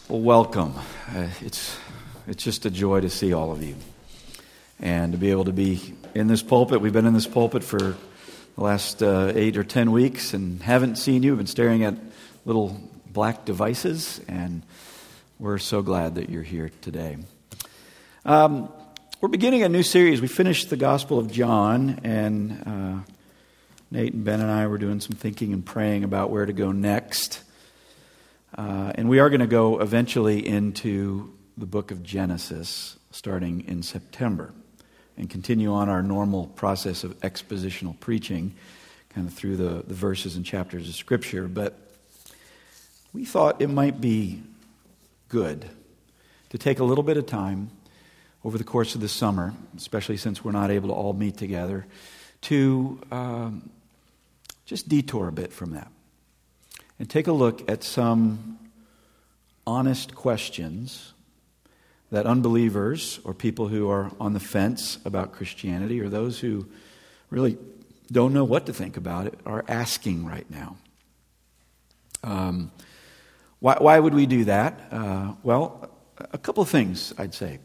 Well, welcome. It's just a joy to see all of you and to be able to be in this pulpit. We've been in this pulpit for the last 8 or 10 weeks and haven't seen you. We've been staring at little black devices, and we're so glad that you're here today. We're beginning a new series. We finished the Gospel of John, and Nate and Ben and I were doing some thinking and praying about where to go next. And we are going to go eventually into the book of Genesis, starting in September, and continue on our normal process of expositional preaching, kind of through the verses and chapters of Scripture. But we thought it might be good to take a little bit of time over the course of the summer, especially since we're not able to all meet together, to just detour a bit from that and take a look at some honest questions that unbelievers or people who are on the fence about Christianity, or those who really don't know what to think about it, are asking right now. Why would we do that? Well, a couple of things, I'd say.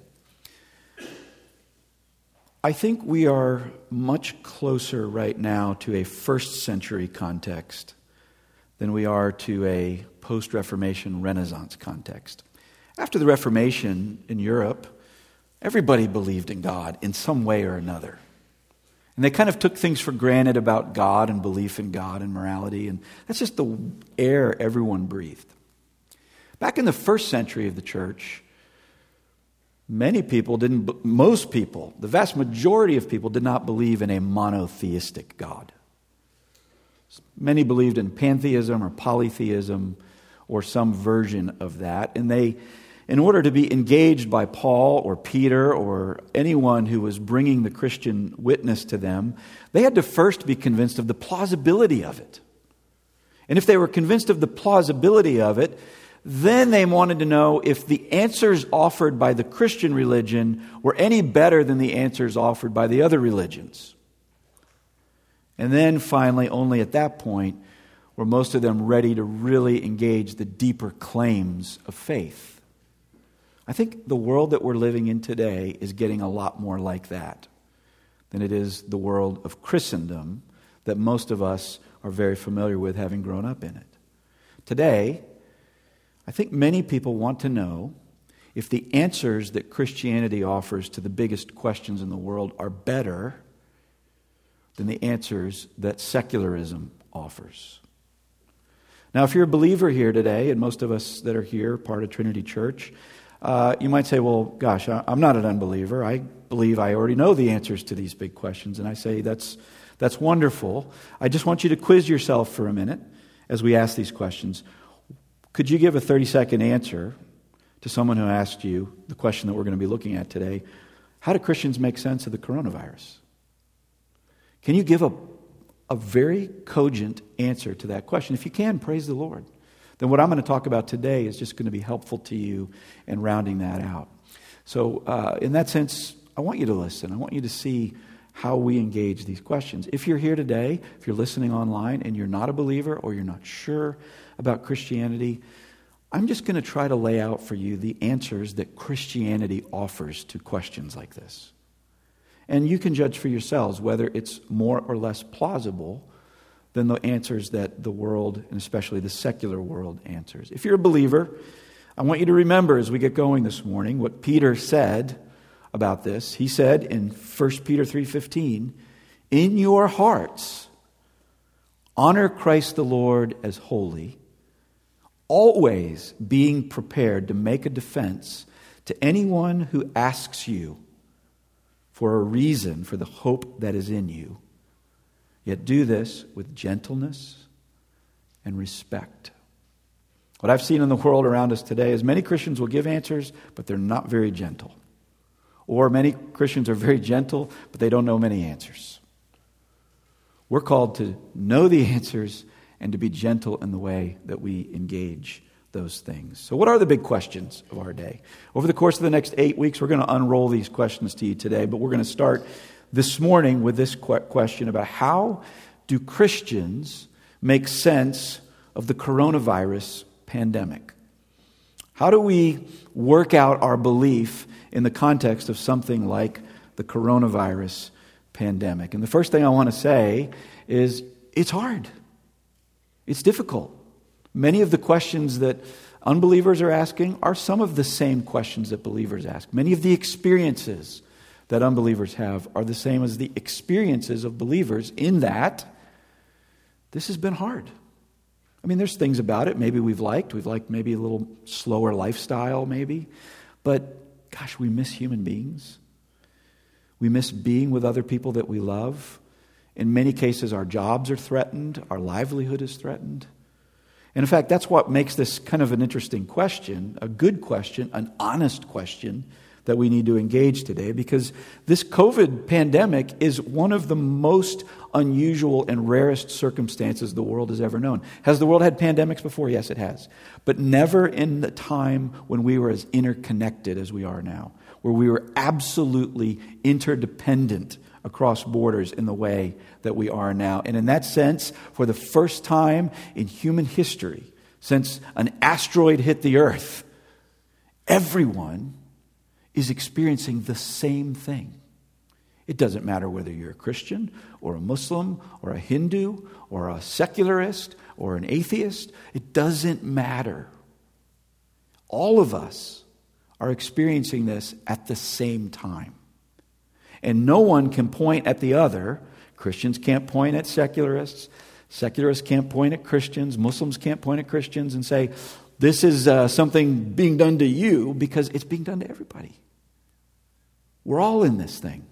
I think we are much closer right now to a first century context than we are to a post-Reformation Renaissance context. After the Reformation in Europe, everybody believed in God in some way or another. And they kind of took things for granted about God and belief in God and morality, and that's just the air everyone breathed. Back in the first century of the church, most people, the vast majority of people did not believe in a monotheistic God. Many believed in pantheism or polytheism or some version of that. And they, in order to be engaged by Paul or Peter or anyone who was bringing the Christian witness to them, they had to first be convinced of the plausibility of it. And if they were convinced of the plausibility of it, then they wanted to know if the answers offered by the Christian religion were any better than the answers offered by the other religions. And then finally, only at that point, were most of them ready to really engage the deeper claims of faith. I think the world that we're living in today is getting a lot more like that than it is the world of Christendom that most of us are very familiar with, having grown up in it. Today, I think many people want to know if the answers that Christianity offers to the biggest questions in the world are better than the answers that secularism offers. Now, if you're a believer here today, and most of us that are here, part of Trinity Church, you might say, well, gosh, I'm not an unbeliever. I believe I already know the answers to these big questions. And I say, that's wonderful. I just want you to quiz yourself for a minute as we ask these questions. Could you give a 30-second answer to someone who asked you the question that we're going to be looking at today? How do Christians make sense of the coronavirus? Can you give a very cogent answer to that question? If you can, praise the Lord. Then what I'm going to talk about today is just going to be helpful to you in rounding that out. So in that sense, I want you to listen. I want you to see how we engage these questions. If you're here today, if you're listening online and you're not a believer or you're not sure about Christianity, I'm just going to try to lay out for you the answers that Christianity offers to questions like this. And you can judge for yourselves whether it's more or less plausible than the answers that the world, and especially the secular world, answers. If you're a believer, I want you to remember as we get going this morning what Peter said about this. He said in 1 Peter 3:15, "In your hearts, honor Christ the Lord as holy, always being prepared to make a defense to anyone who asks you for a reason for the hope that is in you. Yet do this with gentleness and respect." What I've seen in the world around us today is many Christians will give answers, but they're not very gentle. Or many Christians are very gentle, but they don't know many answers. We're called to know the answers and to be gentle in the way that we engage those things. So what are the big questions of our day? Over the course of the next 8 weeks, we're going to unroll these questions to you today, but we're going to start this morning with this question about how do Christians make sense of the coronavirus pandemic? How do we work out our belief in the context of something like the coronavirus pandemic? And the first thing I want to say is it's hard. It's difficult. Many of the questions that unbelievers are asking are some of the same questions that believers ask. Many of the experiences that unbelievers have are the same as the experiences of believers, in that this has been hard. I mean, there's things about it maybe we've liked. We've liked maybe a little slower lifestyle, maybe. But, gosh, we miss human beings. We miss being with other people that we love. In many cases, our jobs are threatened. Our livelihood is threatened. And in fact, that's what makes this kind of an interesting question, a good question, an honest question that we need to engage today, because this COVID pandemic is one of the most unusual and rarest circumstances the world has ever known. Has the world had pandemics before? Yes, it has. But never in the time when we were as interconnected as we are now, where we were absolutely interdependent across borders in the way that we are now. And in that sense, for the first time in human history, since an asteroid hit the earth, everyone is experiencing the same thing. It doesn't matter whether you're a Christian or a Muslim or a Hindu or a secularist or an atheist. It doesn't matter. All of us are experiencing this at the same time. And no one can point at the other. Christians can't point at secularists. Secularists can't point at Christians. Muslims can't point at Christians and say, this is something being done to you, because it's being done to everybody. We're all in this thing.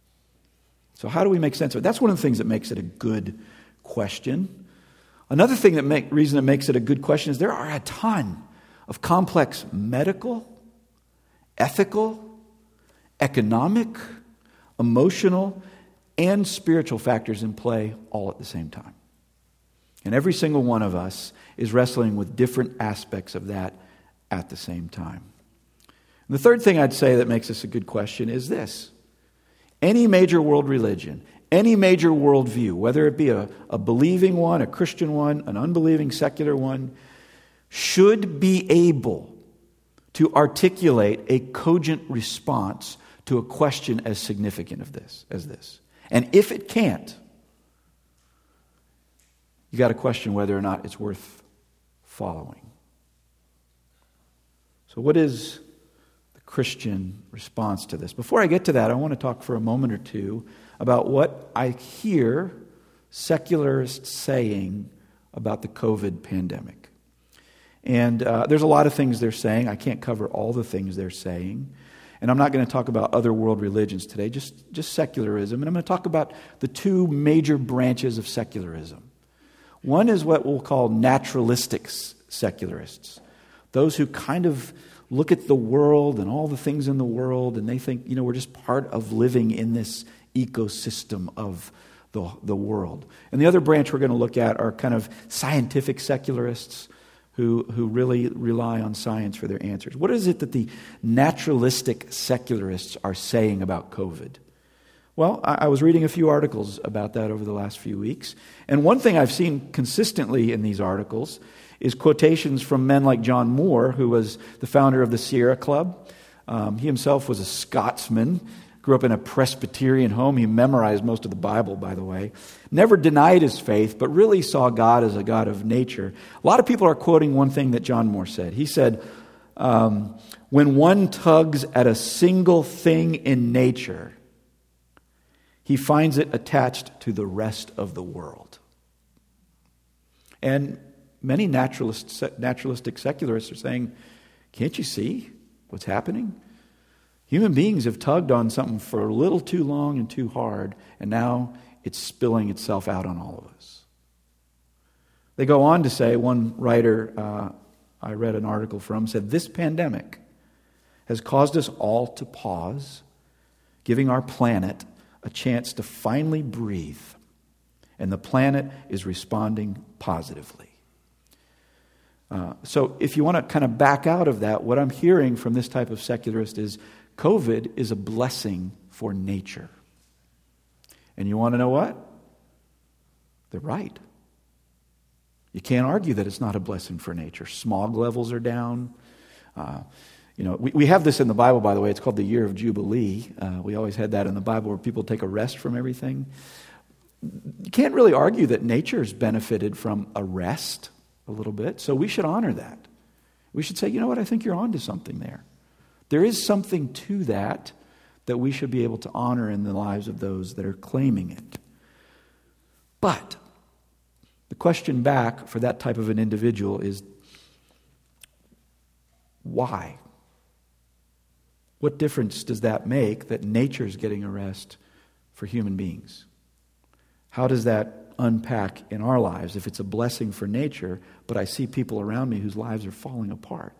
So how do we make sense of it? That's one of the things that makes it a good question. Another thing reason it makes it a good question is there are a ton of complex medical, ethical, economic, emotional, and spiritual factors in play all at the same time. And every single one of us is wrestling with different aspects of that at the same time. And the third thing I'd say that makes this a good question is this. Any major world religion, any major worldview, whether it be a believing one, a Christian one, an unbelieving secular one, should be able to articulate a cogent response to a question as significant as this. And if it can't, you got to question whether or not it's worth following. So what is the Christian response to this? Before I get to that, I want to talk for a moment or two about what I hear secularists saying about the COVID pandemic. And there's a lot of things they're saying. I can't cover all the things they're saying. And I'm not going to talk about other world religions today, just secularism. And I'm going to talk about the two major branches of secularism. One is what we'll call naturalistic secularists. Those who kind of look at the world and all the things in the world, and they think, we're just part of living in this ecosystem of the world. And the other branch we're going to look at are kind of scientific secularists who really rely on science for their answers. What is it that the naturalistic secularists are saying about COVID? Well, I was reading a few articles about that over the last few weeks. And one thing I've seen consistently in these articles is quotations from men like John Moore, who was the founder of the Sierra Club. He himself was a Scotsman, grew up in a Presbyterian home. He memorized most of the Bible, by the way. Never denied his faith, but really saw God as a God of nature. A lot of people are quoting one thing that John Moore said. He said, when one tugs at a single thing in nature, he finds it attached to the rest of the world. And many naturalistic secularists are saying, can't you see what's happening? Human beings have tugged on something for a little too long and too hard, and now it's spilling itself out on all of us. They go on to say, one writer I read an article from said, this pandemic has caused us all to pause, giving our planet a chance to finally breathe, and the planet is responding positively. So if you want to kind of back out of that, what I'm hearing from this type of secularist is COVID is a blessing for nature. And you want to know what? They're right. You can't argue that it's not a blessing for nature. Smog levels are down. We have this in the Bible, by the way. It's called the Year of Jubilee. We always had that in the Bible where people take a rest from everything. You can't really argue that nature's benefited from a rest a little bit, so we should honor that. We should say, you know what, I think you're onto something there. There is something to that we should be able to honor in the lives of those that are claiming it. But the question back for that type of an individual is, why? What difference does that make that nature's getting a rest for human beings? How does that unpack in our lives if it's a blessing for nature, but I see people around me whose lives are falling apart?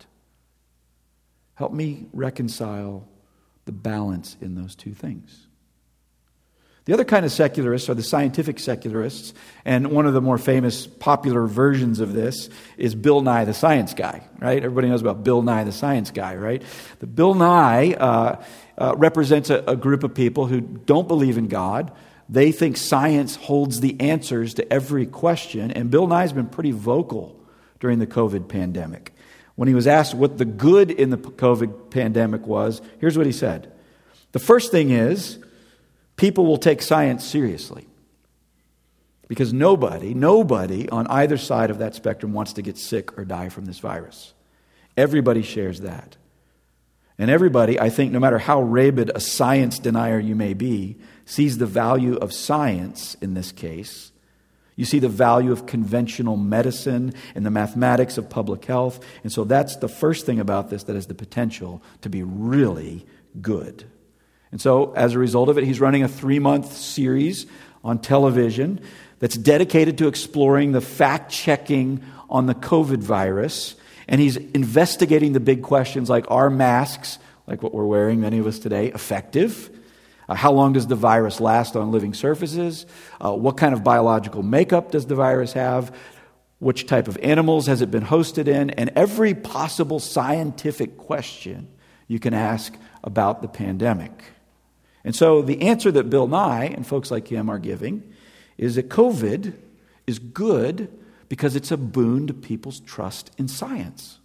Help me reconcile the balance in those two things. The other kind of secularists are the scientific secularists, and one of the more famous popular versions of this is Bill Nye the Science Guy, right? Everybody knows about Bill Nye the Science Guy, right? The Bill Nye represents a group of people who don't believe in God. They think science holds the answers to every question, and Bill Nye's been pretty vocal during the COVID pandemic. When he was asked what the good in the COVID pandemic was, here's what he said. The first thing is, people will take science seriously. Because nobody on either side of that spectrum wants to get sick or die from this virus. Everybody shares that. And everybody, I think, no matter how rabid a science denier you may be, sees the value of science in this case. You see the value of conventional medicine and the mathematics of public health. And so that's the first thing about this that has the potential to be really good. And so as a result of it, he's running a 3-month series on television that's dedicated to exploring the fact-checking on the COVID virus. And he's investigating the big questions like, are masks, like what we're wearing, many of us today, effective? How long does the virus last on living surfaces? What kind of biological makeup does the virus have? Which type of animals has it been hosted in? And every possible scientific question you can ask about the pandemic. And so the answer that Bill Nye and folks like him are giving is that COVID is good because it's a boon to people's trust in science.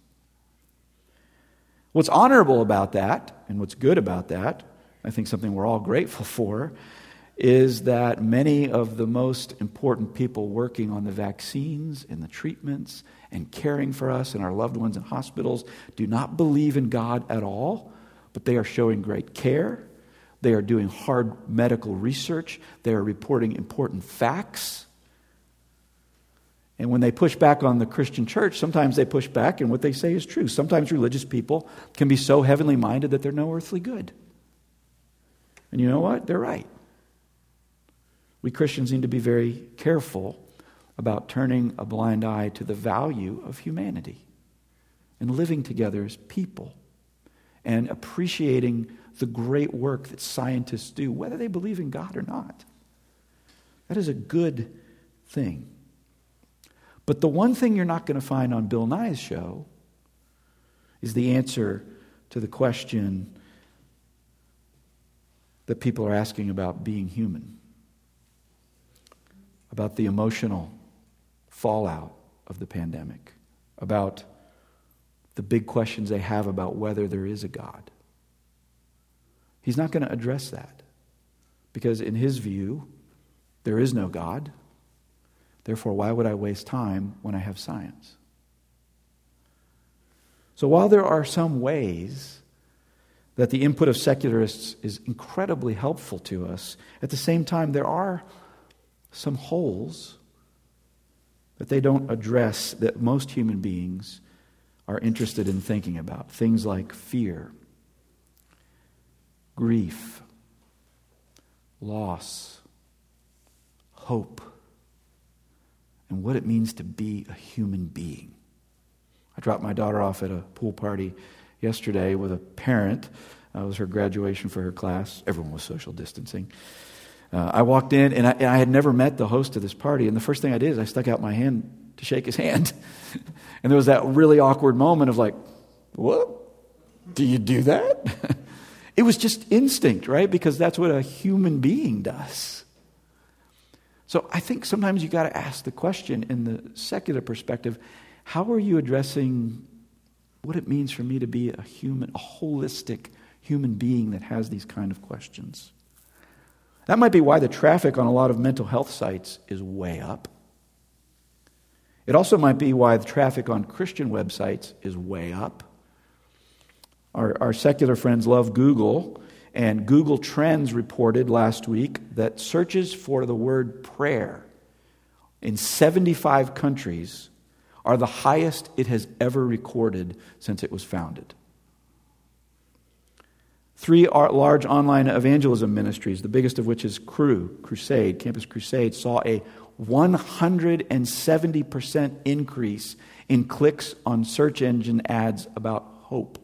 What's honorable about that, and what's good about that, I think something we're all grateful for, is that many of the most important people working on the vaccines and the treatments and caring for us and our loved ones in hospitals do not believe in God at all, but they are showing great care. They are doing hard medical research. They are reporting important facts. And when they push back on the Christian church, sometimes they push back and what they say is true. Sometimes religious people can be so heavenly minded that they're no earthly good. And you know what? They're right. We Christians need to be very careful about turning a blind eye to the value of humanity and living together as people and appreciating the great work that scientists do, whether they believe in God or not. That is a good thing. But the one thing you're not going to find on Bill Nye's show is the answer to the question that people are asking about being human, about the emotional fallout of the pandemic, about the big questions they have about whether there is a God. He's not going to address that because in his view, there is no God. Therefore, why would I waste time when I have science? So while there are some ways that the input of secularists is incredibly helpful to us, at the same time, there are some holes that they don't address that most human beings are interested in thinking about. Things like fear, grief, loss, hope, and what it means to be a human being. I dropped my daughter off at a pool party yesterday with a parent. It was her graduation for her class. Everyone was social distancing. I walked in, and I had never met the host of this party, and the first thing I did is I stuck out my hand to shake his hand. And there was that really awkward moment of like, what? Do you do that? It was just instinct, right? Because that's what a human being does. So I think sometimes you got to ask the question in the secular perspective, how are you addressing what it means for me to be a holistic human being that has these kind of questions. That might be why the traffic on a lot of mental health sites is way up. It also might be why the traffic on Christian websites is way up. Our secular friends love Google, and Google Trends reported last week that searches for the word prayer in 75 countries are the highest it has ever recorded since it was founded. 3 large online evangelism ministries, the biggest of which is Crusade, Campus Crusade, saw a 170% increase in clicks on search engine ads about hope.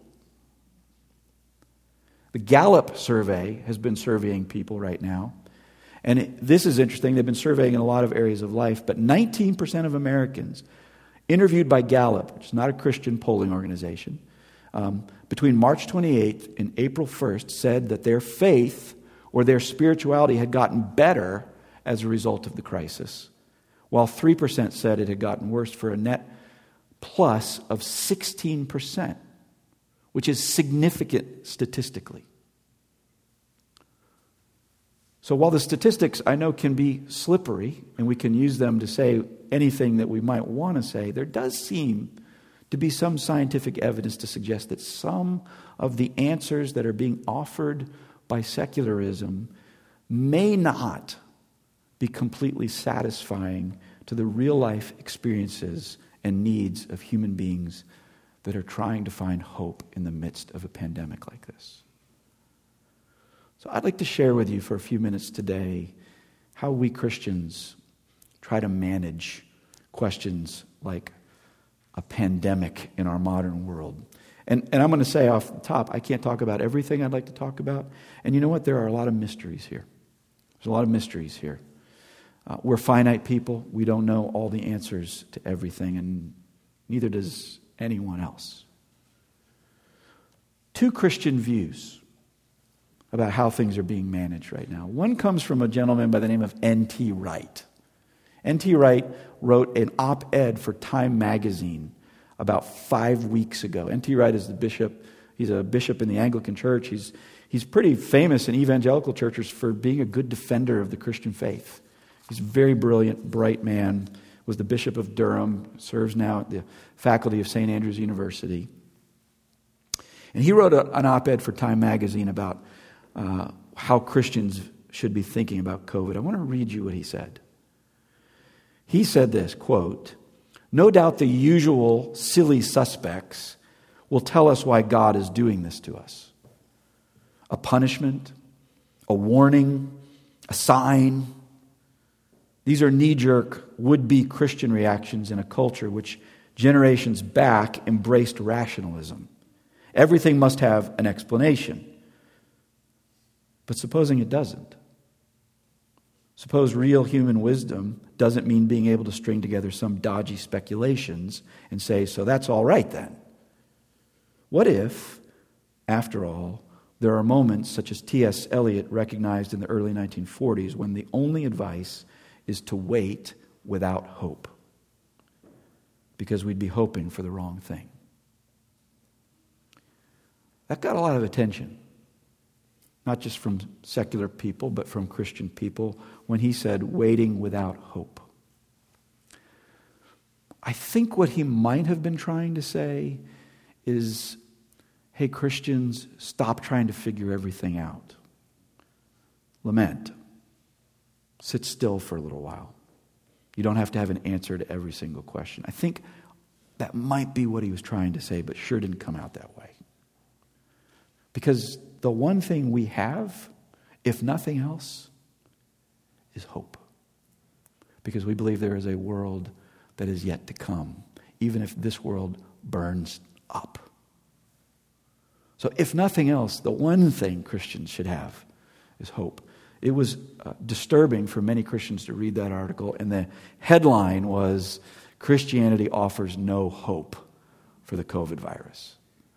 The Gallup survey has been surveying people right now. And this is interesting. They've been surveying in a lot of areas of life, but 19% of Americans interviewed by Gallup, which is not a Christian polling organization, between March 28th and April 1st said that their faith or their spirituality had gotten better as a result of the crisis, while 3% said it had gotten worse, for a net plus of 16%, which is significant statistically. So while the statistics, I know, can be slippery, and we can use them to say anything that we might want to say, there does seem to be some scientific evidence to suggest that some of the answers that are being offered by secularism may not be completely satisfying to the real-life experiences and needs of human beings that are trying to find hope in the midst of a pandemic like this. So I'd like to share with you for a few minutes today how we Christians try to manage questions like a pandemic in our modern world. And I'm going to say off the top, I can't talk about everything I'd like to talk about. And you know what? There are a lot of mysteries here. There's a lot of mysteries here. We're finite people. We don't know all the answers to everything, and neither does anyone else. 2 Christian views about how things are being managed right now. One comes from a gentleman by the name of N.T. Wright. N.T. Wright wrote an op-ed for Time magazine about 5 weeks ago. N.T. Wright is the bishop. He's a bishop in the Anglican Church. He's pretty famous in evangelical churches for being a good defender of the Christian faith. He's a very brilliant, bright man, was the Bishop of Durham, serves now at the faculty of St. Andrews University. And he wrote an op-ed for Time magazine about how Christians should be thinking about COVID. I want to read you what he said. He said this, quote, "No doubt the usual silly suspects will tell us why God is doing this to us. A punishment, a warning, a sign. These are knee-jerk, would-be Christian reactions in a culture which generations back embraced rationalism. Everything must have an explanation. But supposing it doesn't? Suppose real human wisdom doesn't mean being able to string together some dodgy speculations and say, so that's all right then. What if, after all, there are moments such as T.S. Eliot recognized in the early 1940s when the only advice is to wait without hope, because we'd be hoping for the wrong thing." That got a lot of attention, not just from secular people, but from Christian people, when he said, waiting without hope. I think what he might have been trying to say is, hey, Christians, stop trying to figure everything out. Lament. Sit still for a little while. You don't have to have an answer to every single question. I think that might be what he was trying to say, but sure didn't come out that way. Because the one thing we have, if nothing else, is hope. Because we believe there is a world that is yet to come, even if this world burns up. So if nothing else, the one thing Christians should have is hope. It was disturbing for many Christians to read that article, and the headline was, "Christianity offers no hope for the COVID virus."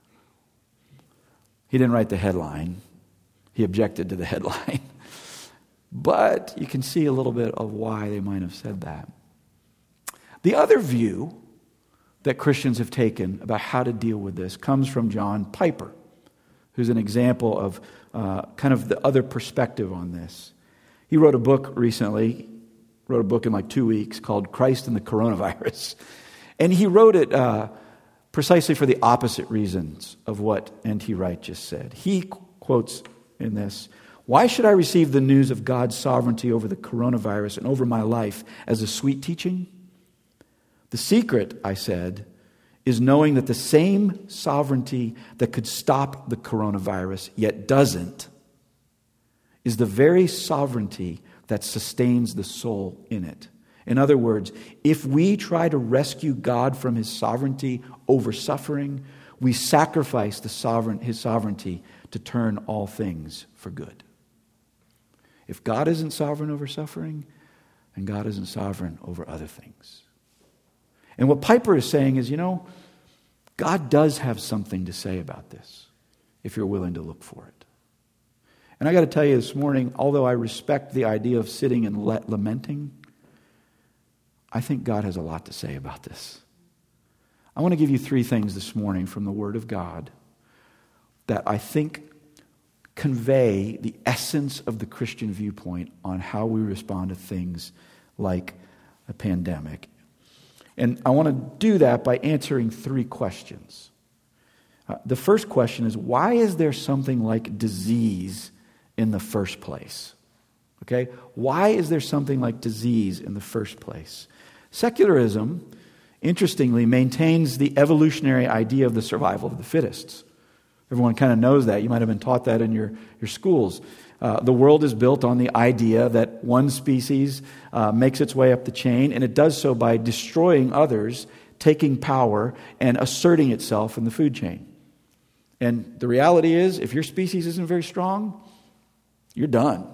He didn't write the headline. He objected to the headline. But you can see a little bit of why they might have said that. The other view that Christians have taken about how to deal with this comes from John Piper, who's an example of kind of the other perspective on this. He wrote a book recently, wrote a book in like 2 weeks called Christ and the Coronavirus. And he wrote it precisely for the opposite reasons of what N.T. Wright just said. He quotes in this, "Why should I receive the news of God's sovereignty over the coronavirus and over my life as a sweet teaching? The secret," I said, "is knowing that the same sovereignty that could stop the coronavirus, yet doesn't, is the very sovereignty that sustains the soul in it." In other words, if we try to rescue God from his sovereignty over suffering, we sacrifice his sovereignty to turn all things for good. If God isn't sovereign over suffering, then God isn't sovereign over other things. And what Piper is saying is, God does have something to say about this if you're willing to look for it. And I got to tell you this morning, although I respect the idea of sitting and lamenting, I think God has a lot to say about this. I want to give you 3 things this morning from the Word of God that I think convey the essence of the Christian viewpoint on how we respond to things like a pandemic. And I want to do that by answering 3 questions. The first question is, why is there something like disease in the first place? Okay? Why is there something like disease in the first place? Secularism, interestingly, maintains the evolutionary idea of the survival of the fittest. Everyone kind of knows that. You might have been taught that in your schools. The world is built on the idea that one species makes its way up the chain, and it does so by destroying others, taking power, and asserting itself in the food chain. And the reality is, if your species isn't very strong, you're done.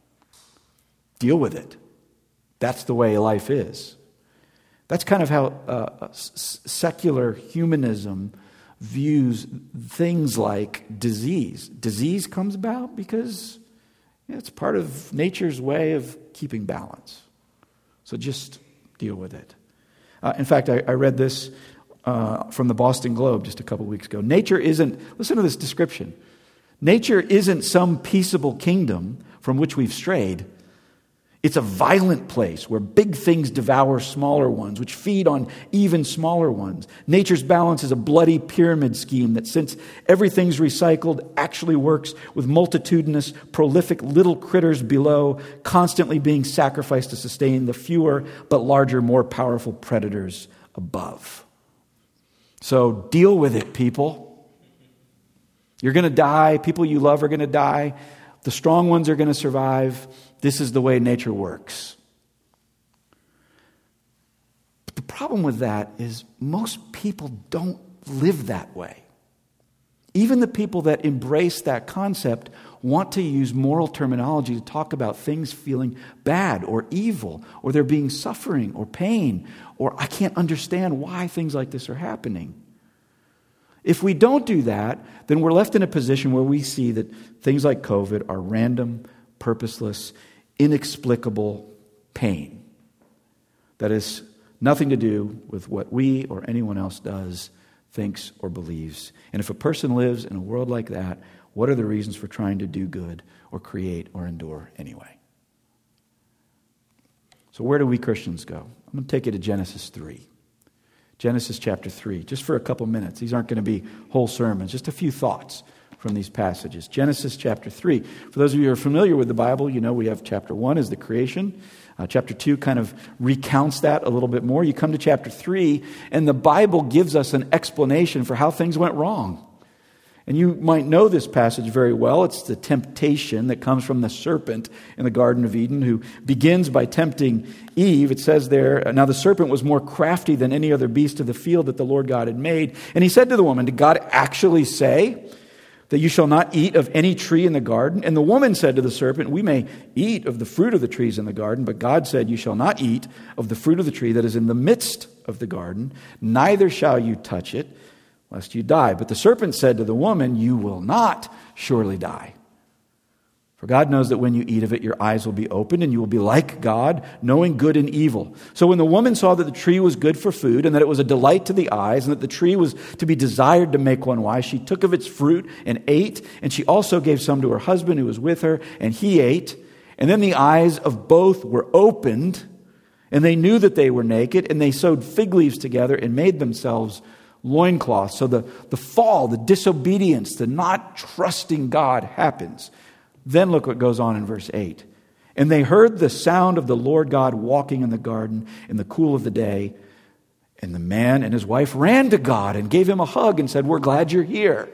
Deal with it. That's the way life is. That's kind of how secular humanism views things like disease. Disease comes about because it's part of nature's way of keeping balance. So just deal with it. In fact, I read this from the Boston Globe just a couple weeks ago. Nature isn't, listen to this description. Nature isn't some peaceable kingdom from which we've strayed. It's a violent place where big things devour smaller ones, which feed on even smaller ones. Nature's balance is a bloody pyramid scheme that, since everything's recycled, actually works with multitudinous, prolific little critters below, constantly being sacrificed to sustain the fewer but larger, more powerful predators above. So deal with it, people. You're going to die. People you love are going to die. The strong ones are going to survive. This is the way nature works. But the problem with that is most people don't live that way. Even the people that embrace that concept want to use moral terminology to talk about things feeling bad or evil, or there being suffering or pain, or I can't understand why things like this are happening. If we don't do that, then we're left in a position where we see that things like COVID are random, purposeless, inexplicable pain that has nothing to do with what we or anyone else does, thinks, or believes. And if a person lives in a world like that, what are the reasons for trying to do good or create or endure anyway? So where do we Christians go? I'm going to take you to Genesis 3. Genesis chapter 3, just for a couple minutes. These aren't going to be whole sermons, just a few thoughts from these passages. Genesis chapter 3. For those of you who are familiar with the Bible, you know we have chapter 1 is the creation. Chapter 2 kind of recounts that a little bit more. You come to chapter 3, and the Bible gives us an explanation for how things went wrong. And you might know this passage very well. It's the temptation that comes from the serpent in the Garden of Eden, who begins by tempting Eve. It says there, now the serpent was more crafty than any other beast of the field that the Lord God had made. And he said to the woman, did God actually say that you shall not eat of any tree in the garden? And the woman said to the serpent, we may eat of the fruit of the trees in the garden, but God said, you shall not eat of the fruit of the tree that is in the midst of the garden, neither shall you touch it, lest you die. But the serpent said to the woman, you will not surely die. For God knows that when you eat of it, your eyes will be opened, and you will be like God, knowing good and evil. So when the woman saw that the tree was good for food, and that it was a delight to the eyes, and that the tree was to be desired to make one wise, she took of its fruit and ate, and she also gave some to her husband who was with her, and he ate. And then the eyes of both were opened, and they knew that they were naked, and they sewed fig leaves together and made themselves loincloths. So the fall, the disobedience, the not trusting God happens. Then look what goes on in verse 8. And they heard the sound of the Lord God walking in the garden in the cool of the day. And the man and his wife ran to God and gave him a hug and said, "We're glad you're here."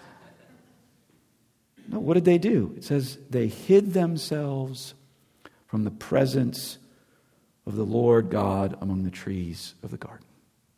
No, what did they do? It says they hid themselves from the presence of the Lord God among the trees of the garden.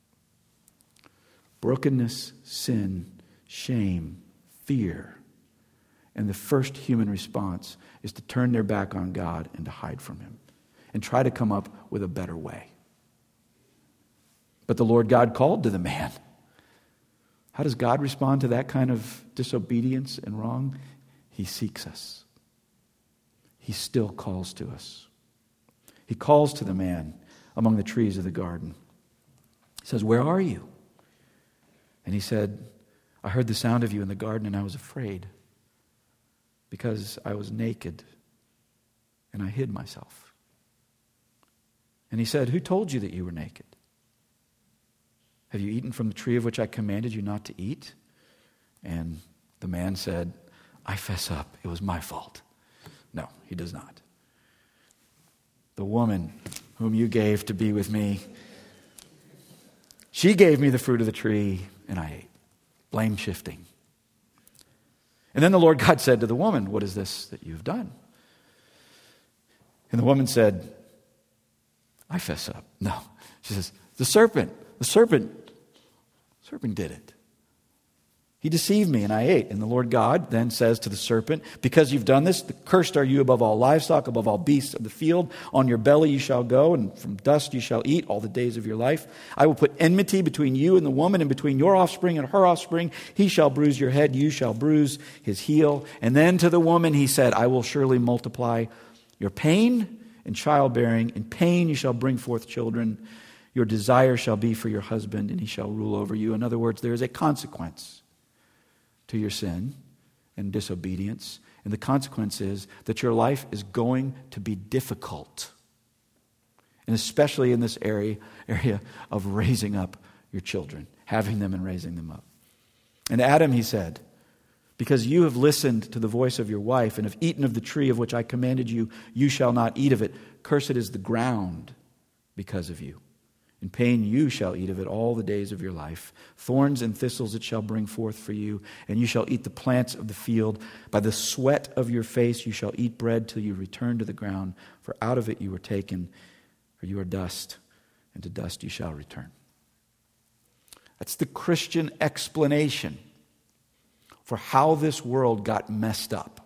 Brokenness, sin, shame, fear. And the first human response is to turn their back on God and to hide from Him and try to come up with a better way. But the Lord God called to the man. How does God respond to that kind of disobedience and wrong? He seeks us. He still calls to us. He calls to the man among the trees of the garden. He says, "Where are you?" And he said, "I heard the sound of you in the garden and I was afraid, because I was naked and I hid myself." And he said, "Who told you that you were naked? Have you eaten from the tree of which I commanded you not to eat?" And the man said, "I fess up, it was my fault." No, he does not. "The woman whom you gave to be with me, she gave me the fruit of the tree and I ate." Blame shifting. And then the Lord God said to the woman, "What is this that you've done?" And the woman said, "I fess up." No. She says, the serpent did it. He deceived me and I ate. And the Lord God then says to the serpent, "Because you've done this, cursed are you above all livestock, above all beasts of the field. On your belly you shall go, and from dust you shall eat all the days of your life. I will put enmity between you and the woman, and between your offspring and her offspring. He shall bruise your head, you shall bruise his heel." And then to the woman he said, "I will surely multiply your pain and childbearing. In pain you shall bring forth children. Your desire shall be for your husband, and he shall rule over you." In other words, there is a consequence to your sin and disobedience. And the consequence is that your life is going to be difficult. And especially in this area of raising up your children, having them and raising them up. And Adam, he said, "Because you have listened to the voice of your wife and have eaten of the tree of which I commanded you, you shall not eat of it. Cursed is the ground because of you. In pain you shall eat of it all the days of your life. Thorns and thistles it shall bring forth for you, and you shall eat the plants of the field. By the sweat of your face you shall eat bread till you return to the ground, for out of it you were taken, for you are dust, and to dust you shall return." That's the Christian explanation for how this world got messed up.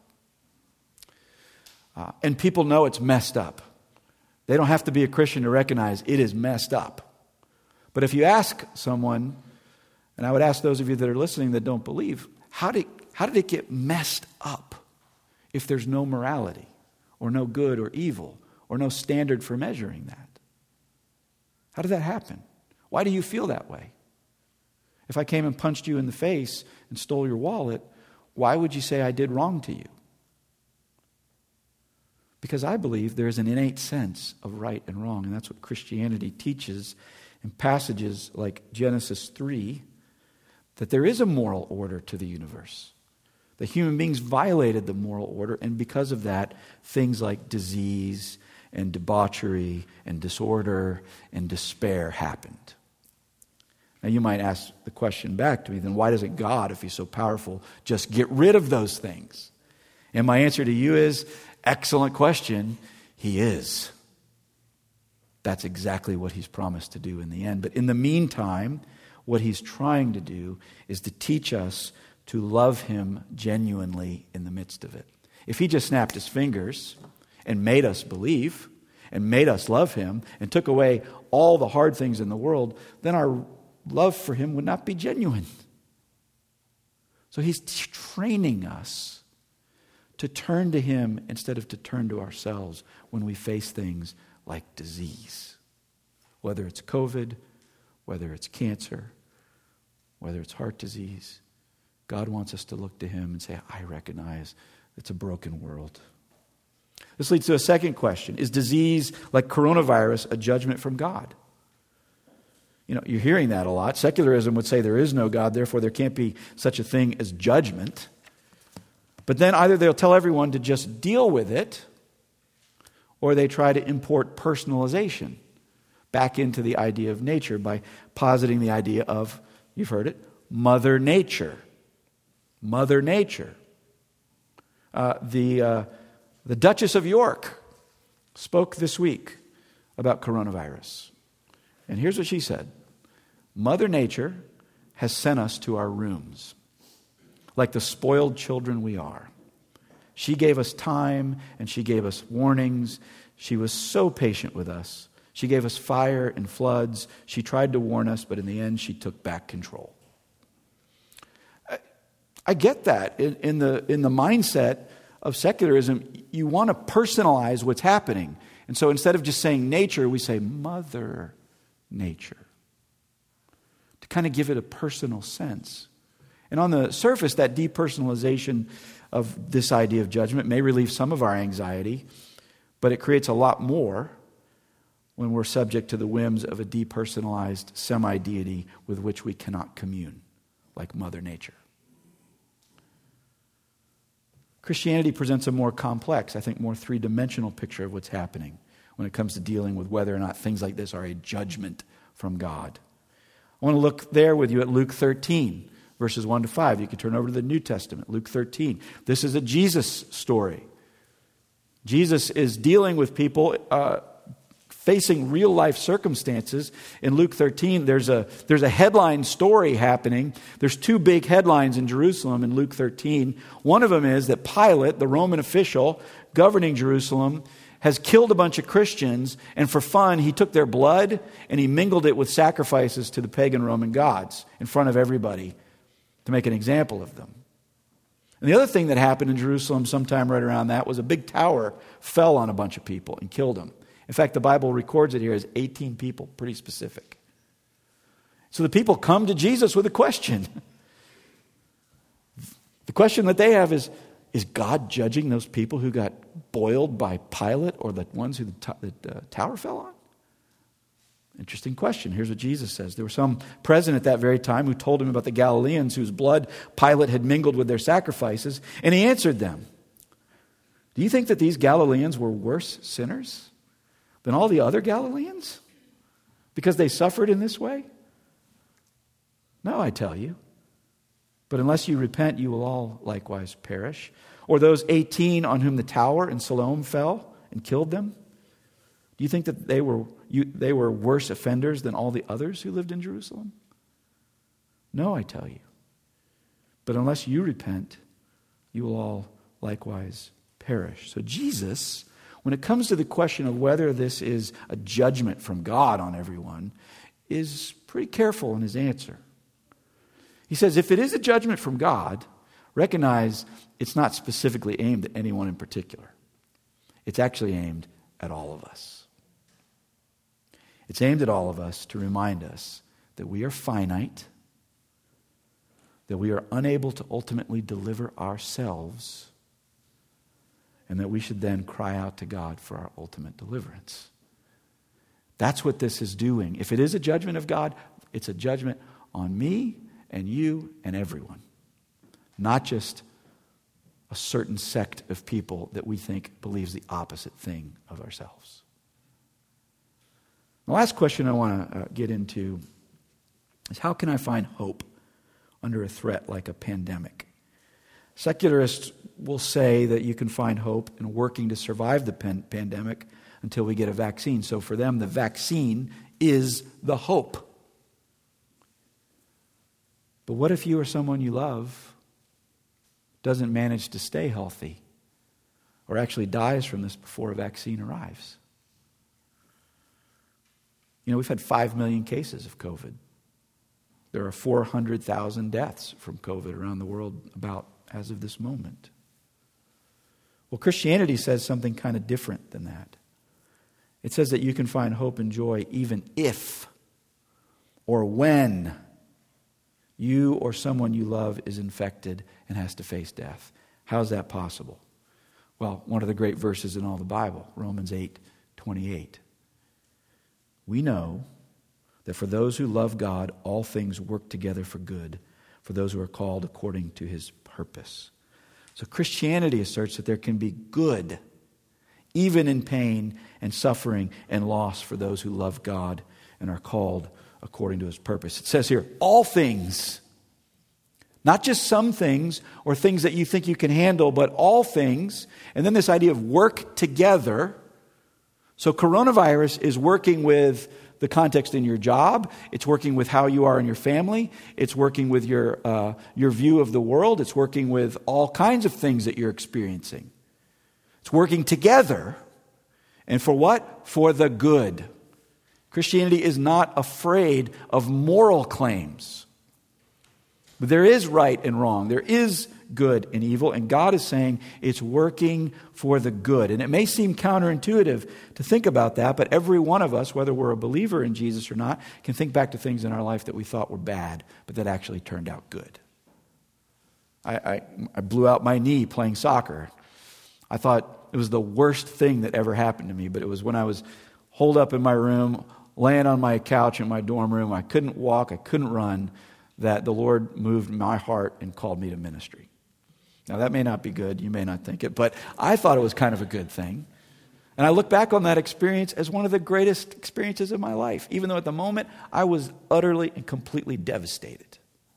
And people know it's messed up. They don't have to be a Christian to recognize it is messed up. But if you ask someone, and I would ask those of you that are listening that don't believe, how did it get messed up if there's no morality or no good or evil or no standard for measuring that? How did that happen? Why do you feel that way? If I came and punched you in the face and stole your wallet, why would you say I did wrong to you? Because I believe there is an innate sense of right and wrong, and that's what Christianity teaches in passages like Genesis 3, that there is a moral order to the universe. The human beings violated the moral order, and because of that, things like disease and debauchery and disorder and despair happened. Now you might ask the question back to me, then why doesn't God, if He's so powerful, just get rid of those things? And my answer to you is, excellent question, He is. That's exactly what He's promised to do in the end. But in the meantime, what He's trying to do is to teach us to love Him genuinely in the midst of it. If He just snapped His fingers and made us believe and made us love Him and took away all the hard things in the world, then our love for Him would not be genuine. So He's training us to turn to Him instead of to turn to ourselves when we face things like disease. Whether it's COVID, whether it's cancer, whether it's heart disease, God wants us to look to Him and say, I recognize it's a broken world. This leads to a second question. Is disease like coronavirus a judgment from God? You know, you're hearing that a lot. Secularism would say there is no God, therefore there can't be such a thing as judgment. But then either they'll tell everyone to just deal with it, or they try to import personalization back into the idea of nature by positing the idea of, you've heard it, Mother Nature. Mother Nature. The Duchess of York spoke this week about coronavirus. And here's what she said. Mother Nature has sent us to our rooms like the spoiled children we are. She gave us time and she gave us warnings. She was so patient with us. She gave us fire and floods. She tried to warn us, but in the end she took back control. I get that. In the mindset of secularism, you want to personalize what's happening. And so instead of just saying nature, we say Mother Nature, to kind of give it a personal sense. And on the surface, that depersonalization of this idea of judgment may relieve some of our anxiety, but it creates a lot more when we're subject to the whims of a depersonalized semi-deity with which we cannot commune, like Mother Nature. Christianity presents a more complex, I think more three-dimensional picture of what's happening when it comes to dealing with whether or not things like this are a judgment from God. I want to look there with you at Luke 13, verses 1 to 5. You can turn over to the New Testament, Luke 13. This is a Jesus story. Jesus is dealing with people facing real-life circumstances. In Luke 13, there's a headline story happening. There's two big headlines in Jerusalem in Luke 13. One of them is that Pilate, the Roman official governing Jerusalem, has killed a bunch of Christians, and for fun, he took their blood and he mingled it with sacrifices to the pagan Roman gods in front of everybody to make an example of them. And the other thing that happened in Jerusalem sometime right around that was a big tower fell on a bunch of people and killed them. In fact, the Bible records it here as 18 people, pretty specific. So the people come to Jesus with a question. The question that they have is God judging those people who got boiled by Pilate or the ones who the tower fell on? Interesting question. Here's what Jesus says. There was some present at that very time who told him about the Galileans whose blood Pilate had mingled with their sacrifices, and he answered them, "Do you think that these Galileans were worse sinners than all the other Galileans because they suffered in this way? No, I tell you. But unless you repent, you will all likewise perish. Or those 18 on whom the tower in Siloam fell and killed them? Do you think that they were worse offenders than all the others who lived in Jerusalem? No, I tell you. But unless you repent, you will all likewise perish." So Jesus, when it comes to the question of whether this is a judgment from God on everyone, is pretty careful in his answer. He says, if it is a judgment from God, recognize it's not specifically aimed at anyone in particular. It's actually aimed at all of us. It's aimed at all of us to remind us that we are finite, that we are unable to ultimately deliver ourselves, and that we should then cry out to God for our ultimate deliverance. That's what this is doing. If it is a judgment of God, it's a judgment on me and you and everyone. Not just a certain sect of people that we think believes the opposite thing of ourselves. The last question I want to get into is, how can I find hope under a threat like a pandemic? Secularists will say that you can find hope in working to survive the pandemic until we get a vaccine. So for them, the vaccine is the hope. But what if you or someone you love doesn't manage to stay healthy or actually dies from this before a vaccine arrives? You know, we've had 5 million cases of COVID. There are 400,000 deaths from COVID around the world about as of this moment. Well, Christianity says something kind of different than that. It says that you can find hope and joy even if or when you or someone you love is infected and has to face death. How's that possible? Well, one of the great verses in all the Bible, Romans 8:28. We know that for those who love God, all things work together for good, for those who are called according to his purpose. So Christianity asserts that there can be good, even in pain and suffering and loss for those who love God and are called according to his purpose. It says here, all things, not just some things or things that you think you can handle, but all things. And then this idea of work together. So coronavirus is working with the context in your job. It's working with how you are in your family. It's working with your view of the world. It's working with all kinds of things that you're experiencing. It's working together. And for what? For the good. Christianity is not afraid of moral claims. But there is right and wrong. There is good and evil. And God is saying it's working for the good. And it may seem counterintuitive to think about that, but every one of us, whether we're a believer in Jesus or not, can think back to things in our life that we thought were bad, but that actually turned out good. I blew out my knee playing soccer. I thought it was the worst thing that ever happened to me, but it was when I was holed up in my room, laying on my couch in my dorm room. I couldn't walk, I couldn't run, that the Lord moved my heart and called me to ministry. Now, that may not be good. You may not think it, but I thought it was kind of a good thing. And I look back on that experience as one of the greatest experiences of my life, even though at the moment I was utterly and completely devastated.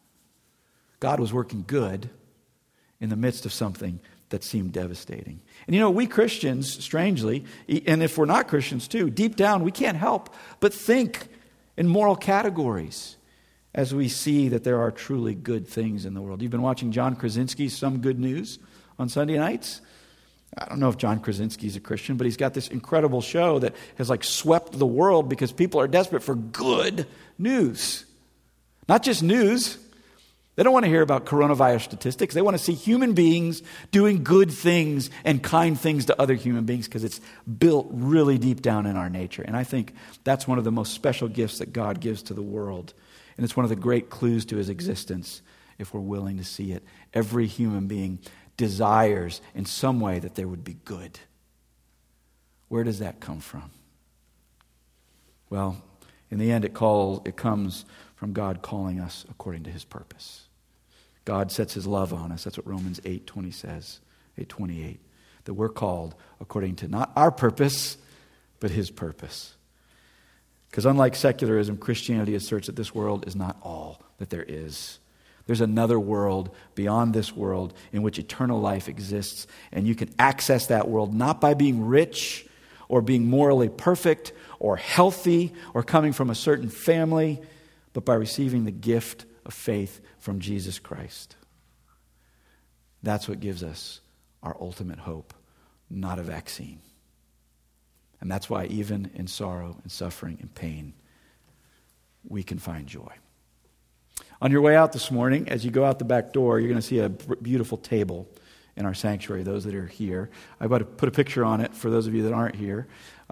God was working good in the midst of something that seemed devastating. And you know, we Christians, strangely, and if we're not Christians too, deep down we can't help but think in moral categories as we see that there are truly good things in the world. You've been watching John Krasinski's Some Good News on Sunday nights. I don't know if John Krasinski's a Christian, but he's got this incredible show that has like swept the world because people are desperate for good news. Not just news. They don't want to hear about coronavirus statistics. They want to see human beings doing good things and kind things to other human beings because it's built really deep down in our nature. And I think that's one of the most special gifts that God gives to the world. And it's one of the great clues to his existence if we're willing to see it. Every human being desires in some way that there would be good. Where does that come from? Well, in the end, it comes from God calling us according to his purpose. God sets his love on us. That's what Romans 8:20 says, 8:28. That we're called according to not our purpose, but his purpose. Because unlike secularism, Christianity asserts that this world is not all that there is. There's another world beyond this world in which eternal life exists, and you can access that world not by being rich or being morally perfect or healthy or coming from a certain family, but by receiving the gift of faith from Jesus Christ. That's what gives us our ultimate hope, not a vaccine. And that's why even in sorrow and suffering and pain, we can find joy. On your way out this morning, as you go out the back door, you're going to see a beautiful table in our sanctuary, those that are here. I've got to put a picture on it for those of you that aren't here.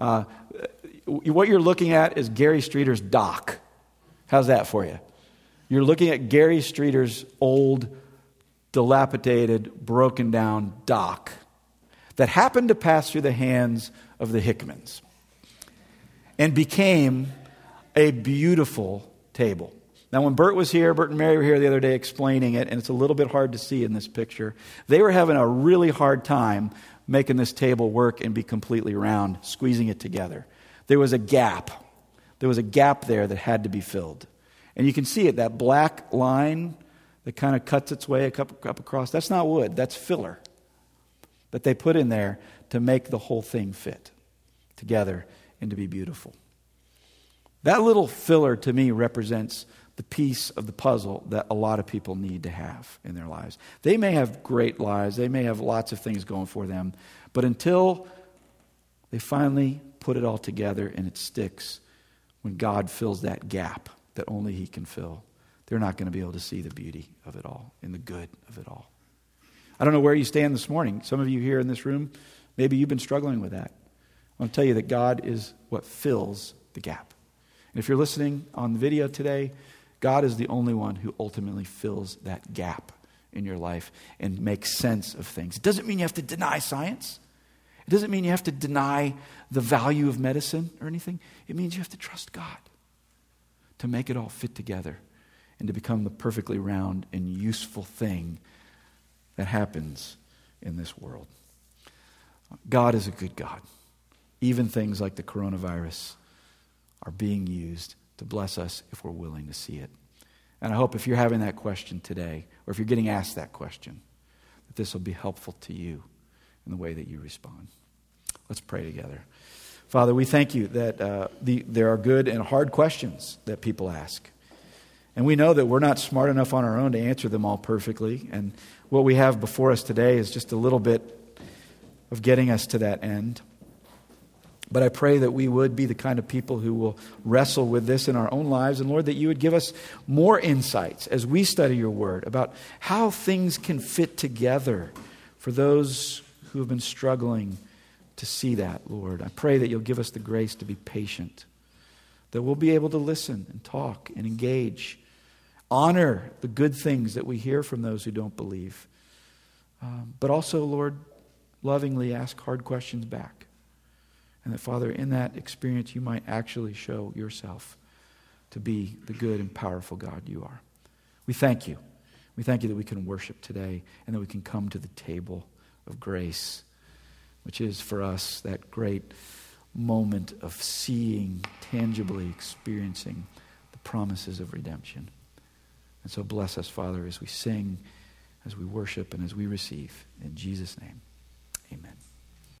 What you're looking at is Gary Streeter's dock. How's that for you? You're looking at Gary Streeter's old, dilapidated, broken down dock that happened to pass through the hands of the Hickmans and became a beautiful table. Now, when Bert and Mary were here the other day explaining it, and it's a little bit hard to see in this picture, they were having a really hard time making this table work and be completely round, squeezing it together. There was a gap. There was a gap there that had to be filled. And you can see it, that black line that kind of cuts its way up across. That's not wood, that's filler that they put in there to make the whole thing fit together and to be beautiful. That little filler to me represents the piece of the puzzle that a lot of people need to have in their lives. They may have great lives, they may have lots of things going for them, but until they finally put it all together and it sticks, when God fills that gap that only he can fill, they're not going to be able to see the beauty of it all and the good of it all. I don't know where you stand this morning. Some of you here in this room, maybe you've been struggling with that. I want to tell you that God is what fills the gap. And if you're listening on the video today, God is the only one who ultimately fills that gap in your life and makes sense of things. It doesn't mean you have to deny science. It doesn't mean you have to deny the value of medicine or anything. It means you have to trust God to make it all fit together and to become the perfectly round and useful thing that happens in this world. God is a good God. Even things like the coronavirus are being used to bless us if we're willing to see it. And I hope if you're having that question today, or if you're getting asked that question, that this will be helpful to you in the way that you respond. Let's pray together. Father, we thank you that there are good and hard questions that people ask. And we know that we're not smart enough on our own to answer them all perfectly. And what we have before us today is just a little bit of getting us to that end. But I pray that we would be the kind of people who will wrestle with this in our own lives. And Lord, that you would give us more insights as we study your word about how things can fit together for those who have been struggling to see that, Lord. I pray that you'll give us the grace to be patient, that we'll be able to listen and talk and engage, honor the good things that we hear from those who don't believe. But also, Lord, lovingly ask hard questions back. And that, Father, in that experience, you might actually show yourself to be the good and powerful God you are. We thank you. We thank you that we can worship today and that we can come to the table of grace, which is for us that great moment of seeing, tangibly experiencing the promises of redemption. And so bless us, Father, as we sing, as we worship, and as we receive. In Jesus' name, amen.